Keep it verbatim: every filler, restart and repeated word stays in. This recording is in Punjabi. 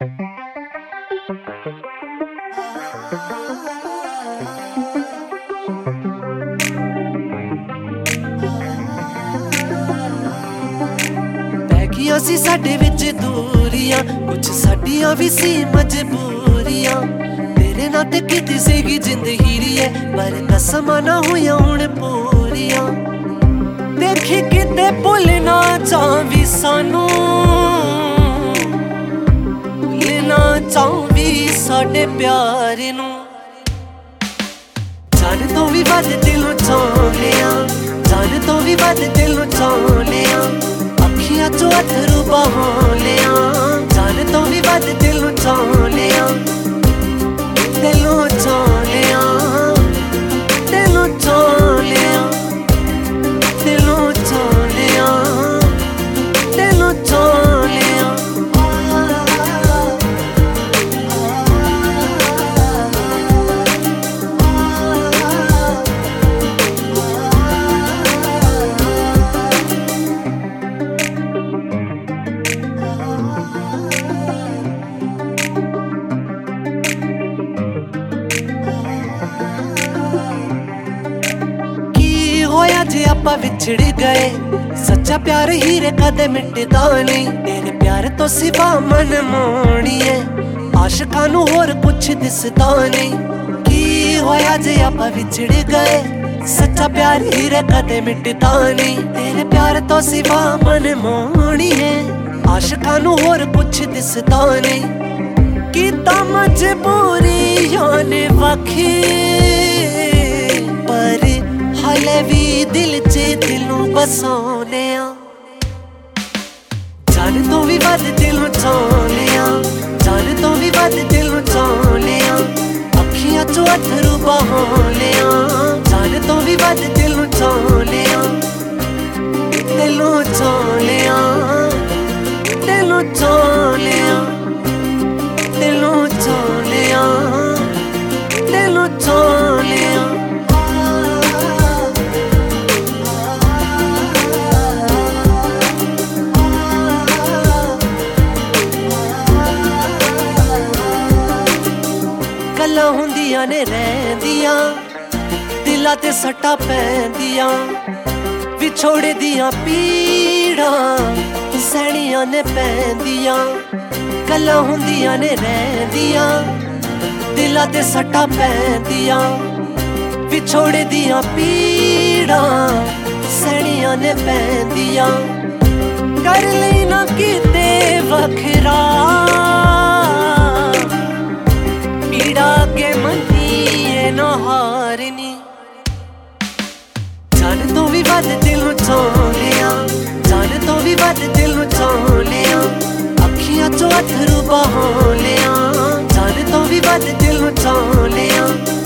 ਪੈਗੀਆਂ ਸੀ ਸਾਡੇ ਵਿੱਚ ਦੂਰੀਆਂ, ਕੁਛ ਸਾਡੀਆਂ ਵੀ ਸੀ ਮਜਬੂਰੀਆਂ। ਤੇਰੇ ਨਾਲ ਤੇ ਕੀਤੀ ਸੀਗੀ ਜ਼ਿੰਦਗੀ ਰੀਏ, ਪਰ ਕਸਮਾਂ ਨਾ ਹੋਈਆਂ ਹੁਣ ਪੂਰੀਆਂ। ਦੇਖੀ ਕਿਤੇ ਭੁੱਲ ਨਾ ਜਾਵੀਂ ਸਾਨੂੰ, ਭੁੱਲ ਨਾ ਜਾਵੀਂ ਸਾਡੇ ਪਿਆਰ ਨੂੰ। ਜਾਨ ਤੋਂ ਵੀ ਵੱਧ ਦਿਲ ਨੂੰ ਚਾਹੁੰਦੇ ਆਂ, ਜਾਨ ਤੋਂ ਵੀ ਵੱਧ ਦਿਲ ਨੂੰ ਚਾਹੁੰਦੇ ਆਂ। ਅੱਖੀਆਂ ਚੋਂ ਅੱਥਰੂ ਬਹਾਉਂਦੇ ਆਂ, ਜਾਨ ਤੋਂ ਵੀ ਵੱਧ ਦਿਲ ਨੂੰ ਚਾਹੁੰਦੇ ਆਂ। ਦਿਲ ਨੂੰ ਚਾਹੁੰਦੇ ਆਂ, ਦਿਲ ਨੂੰ ਚਾਹੁੰਦੇ ਆਂ, ਦਿਲ ਨੂੰ ਚਾਹੁੰਦੇ ਆਂ, ਦਿਲ ਨੂੰ ਚਾਹੁੰਦੇ ਆਂ। ਹੋਇਆ ਜੇ ਆਪਾਂ ਵਿਛੜ ਗਏ, ਸੱਚਾ ਪਿਆਰ ਹੀਰੇ ਕਦੇ ਮਿਟਦਾ ਨਹੀਂ। ਤੇਰੇ ਪਿਆਰ ਤੋਂ ਸਿਵਾ ਮਨ ਮੋੜੀਏ, ਆਸ਼ਿਕਾਂ ਨੂੰ ਹੋਰ ਕੁਛ ਦਿਸਦਾ ਨਹੀਂ। ਕੀ ਹੋਇਆ ਜੇ ਆਪਾਂ ਵਿਛੜ ਗਏ, ਸੱਚਾ ਪਿਆਰ ਹੀਰੇ ਕਦੇ ਮਿਟਦਾ ਨਹੀਂ। ਤੇਰੇ ਪਿਆਰ ਤੋਂ ਸਿਵਾ ਮਨ ਮੋੜੀਏ, ਆਸ਼ਿਕਾਂ ਨੂੰ ਹੋਰ ਕੁਛ ਦਿਸਦਾ ਨਹੀਂ। ਕੀਤਾ ਮਜਬੂਰੀਆਂ ਨੇ ਵੱਖੀ, ਪਰ ਹਾਲੇ ਵੀ ਦਿਲ 'ਚ ਦਿਲ ਨੂੰ ਬਸਾਉਂਦੇ ਆਂ। ਜਾਨ ਤੋਂ ਵੀ ਵੱਧ ਦਿਲ ਨੂੰ ਚਾਹੁੰਦੇ ਆਂ, ਜਾਨ ਤੋਂ ਵੀ ਵੱਧ ਦਿਲ ਨੂੰ ਚਾਹੁੰਦੇ ਆਂ। ਅੱਖੀਆਂ ਚੋਂ ਅੱਥਰੂ ਬਹਾਉਂਦੇ ਆਂ, ਜਾਨ ਤੋਂ ਵੀ ਵੱਧ ਦਿਲ ਨੂੰ ਚਾਹੁੰਦੇ ਆਂ। ਦਿਲ ਨੂੰ ਚਾਹੁੰਦੇ ਆਂ, ਦਿਲ ਨੂੰ ਚਾਹੁੰਦੇ ਆਂ, ਦਿਲ ਨੂੰ ਚਾਹੁੰਦੇ ਆਂ, ਦਿਲ ਨੂੰ ਚਾਹੁੰਦੇ ਆਂ। ਗੱਲਾਂ ਹੁੰਦੀਆਂ ਨੇ ਰਹਿੰਦੀਆਂ, ਦਿਲਾਂ ਤੇ ਸੱਟਾਂ ਪੈਂਦੀਆਂ। ਵਿਛੋੜੇ ਦੀਆਂ ਪੀੜਾਂ ਸਹਿਣੀਆਂ ਨੇ ਪੈਂਦੀਆਂ। ਗੱਲਾਂ ਹੁੰਦੀਆਂ ਨੇ ਰਹਿੰਦੀਆਂ, ਦਿਲਾਂ ਤੇ ਸੱਟਾਂ ਪੈਂਦੀਆਂ। ਵਿਛੋੜੇ ਦੀਆਂ ਪੀੜਾਂ ਸਹਿਣੀਆਂ ਨੇ ਪੈਂਦੀਆਂ। ਕਰ ਲਈ ਨਾ ਕਿਤੇ ਵੱਖਰਾ, ਪੀੜਾ ਕੇ ਮੰਨੀਏ ਨਾ ਹਾਰਨੀ। ਜਾਨ ਤੋਂ ਵੀ ਵੱਧ ਦਿਲ ਨੂੰ ਚਾਹੁੰਦੇ ਆਂ, ਜਾਨ ਤੋਂ ਵੀ ਵੱਧ ਦਿਲ ਨੂੰ ਚਾਹੁੰਦੇ ਆਂ। ਅੱਖੀਆਂ ਚੋਂ ਅੱਥਰੂ ਬਹਾਉਂਦੇ ਆਂ, ਜਾਨ ਤੋਂ ਵੀ ਵੱਧ ਦਿਲ ਨੂੰ ਚਾਹੁੰਦੇ ਆਂ।